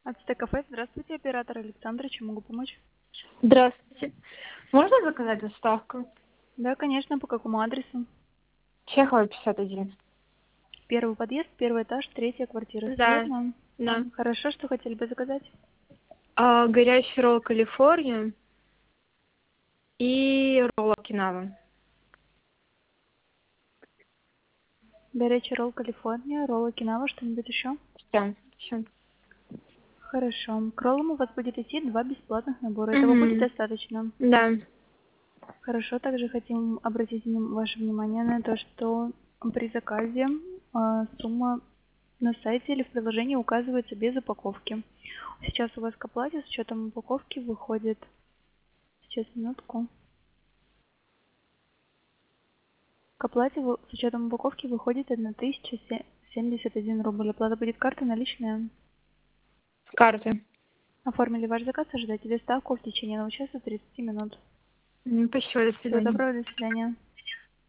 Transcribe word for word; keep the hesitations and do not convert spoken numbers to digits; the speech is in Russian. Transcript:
Ацтекафе, здравствуйте, оператор Александра, чем могу помочь? Здравствуйте. Можно заказать доставку? Да, конечно, по какому адресу? Чехова, пятьдесят один. Первый подъезд, первый этаж, третья квартира, все Да, верно? да. Хорошо, что хотели бы заказать? А, горячий ролл Калифорния и ролл Окинава. Горячий ролл Калифорния, ролл Окинава, что-нибудь еще? Все, все. Хорошо. К роллам у вас будет идти два бесплатных набора. Этого будет Угу. достаточно? Да. Хорошо, также хотим обратить вним- ваше внимание на то, что при заказе а, сумма на сайте или в приложении указывается без упаковки. Сейчас у вас к оплате с учетом упаковки выходит. Сейчас, минутку. К оплате вы- с учетом упаковки выходит тысяча семьдесят один рубль. Оплата будет карта наличная. Карты. Оформили ваш заказ, ожидайте доставку в течение одного часа тридцати минут. М, Спасибо, до Всего свидания. доброго, до свидания.